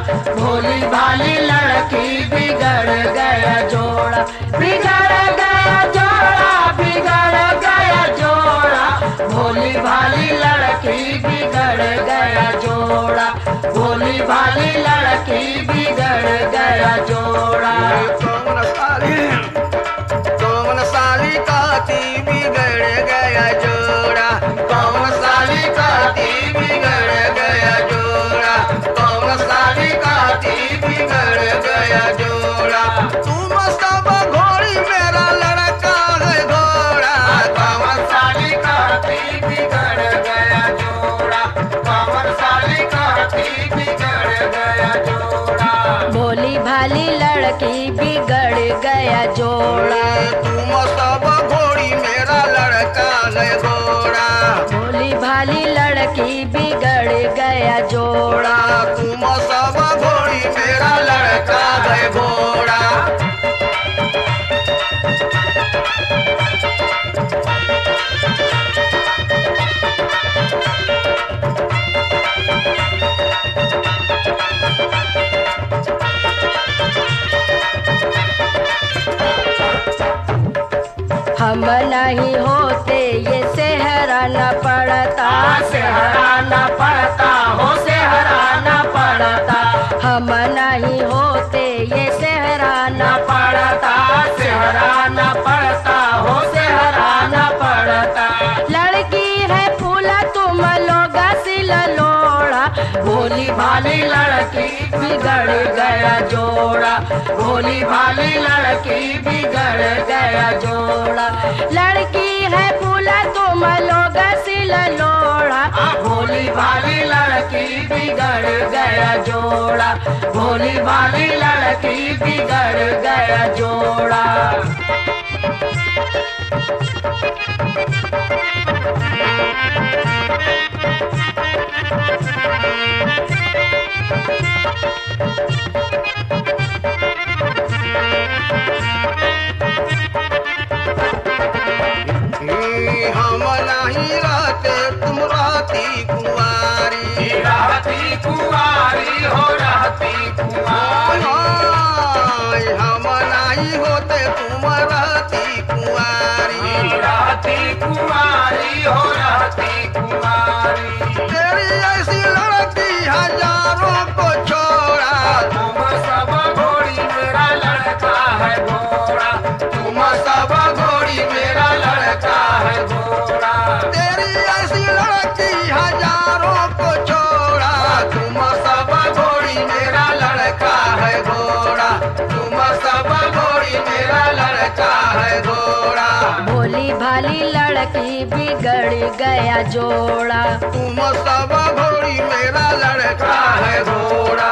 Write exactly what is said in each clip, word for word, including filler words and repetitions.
भोली भाली लड़की बिगड़ गया जोड़ा, बिगड़ गया जोड़ा, बिगड़ गया जोड़ा, भोली भाली लड़की बिगड़ गया जोड़ा, भोली भाली लड़की बिगड़ गया जोड़ा। कौन साली कौन साली काती बिगड़ गया जोड़ा, कौन साली काती बिगड़ गया जोड़ा, कौन साली काती बिगड़ गया जोड़ा। तुम सब घोड़ी मेरा लड़का है घोड़ा, कौन साली काती बिगड़ गया जोड़ा, कौन साली काती बिगड़ गया जोड़ा, भोली भाली लड़की बिगड़ गया जोड़ा। तुम सब घोड़ी मेरा लड़का है घोड़ा, भोली भाली लड़की बिगड़ गया जोड़ा। तुम सब घोड़ी मेरा लड़का है घोड़ा। हम नहीं होते ये सेहरा न पड़ता, सेहराना पड़ता हो, सेहराना पड़ता, हम नहीं होते ये सेहरा न पड़ता, सेहराना पड़ता हो, सेहराना पड़ता, लड़की है फूला तुम लोग सिल लोड़ा। भोली भाली लड़की बिगड़ गया जोड़ा, भोली भाली लड़की बिगड़ गया जोड़ा, लड़की है फूला तुम लोग सिल लोड़ा। भोली भाली लड़की बिगड़ गया जोड़ा, भोली भाली लड़की बिगड़ गया जोड़ा। हम नहीं रहते तुम रहती कुंवारी, रहती कुंवारी हो, रहती कुंवारी, हम नहीं होते तुम रहती कुंवारी, रहती कुंवारी हो, रहती कुंवारी, तेरी ऐसी लड़की हजारों को छोड़ा। तुम सब घोड़ी मेरा लड़का है घोड़ा, तुम सब घोड़ी मेरा लड़का है घोड़ा, तेरी ऐसी लड़की हजारों को छोड़ा। तुम सब घोड़ी मेरा लड़का है घोड़ा, तुम सब घोड़ी मेरा लड़का है घोड़ा, भोली भाली लड़की बिगड़ गया जोड़ा। तुम सब घोड़ी मेरा लड़का है घोड़ा।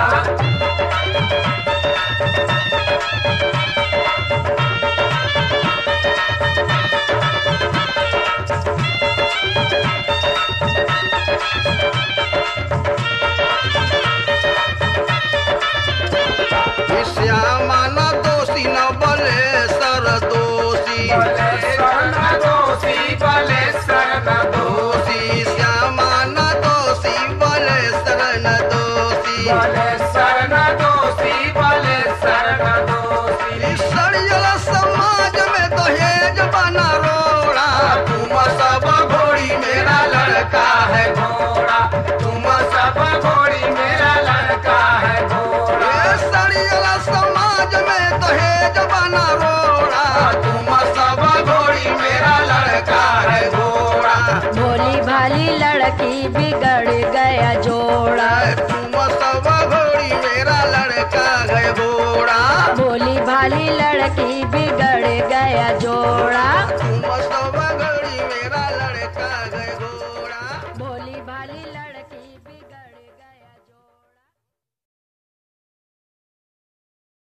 श्यामा न दोषी न बले सर दोषी, बलेश्वर न दोषी, बलेश्वर न दोषी श्यामा न दोषी बले सर न दोषी, बलेश्वर न दोषी, बलेश्वर न दोषी, सड़ियल समाज में दहेज बना रोड़ा। तुम सब घोड़ी मेरा लड़का है घोड़ा, तुम सब घोड़ी मेरा लड़का है घोड़ा, ये सड़ियल समाज में दहेज बना रोड़ा। तुम सब घोड़ी मेरा लड़का है घोड़ा, भोली भाली लड़की बिगड़ गया जोड़ा। तुम सब घोड़ी मेरा लड़का है घोड़ा। भोली भाली लड़की बिगड़ गया जोड़ा। तुम सब